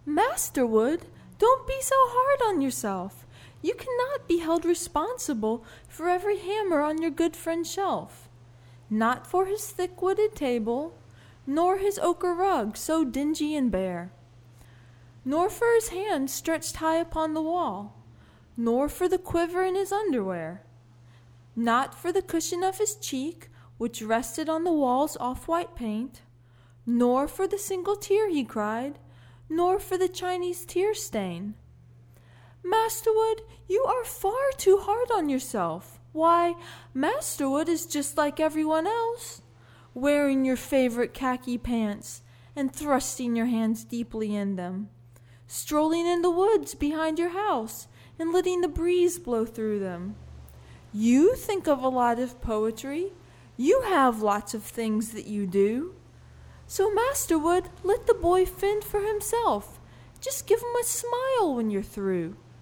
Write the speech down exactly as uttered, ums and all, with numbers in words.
Master Wood, don't be so hard on yourself. You cannot be held responsible for every hammer on your good friend's shelf. Not for his thick-wooded table, nor his ochre rug so dingy and bare, nor for his hand stretched high upon the wall, nor for the quiver in his underwear, not for the cushion of his cheek, which rested on the wall's off-white paint, nor for the single tear he cried, nor for the Chinese tear stain. Master Wood, you are far too hard on yourself. Why, Master Wood is just like everyone else, wearing your favorite khaki pants and thrusting your hands deeply in them, strolling in the woods behind your house and letting the breeze blow through them. You think of a lot of poetry. You have lots of things that you do. So, Master Wood, let the boy fend for himself. Just give him a smile when you're through.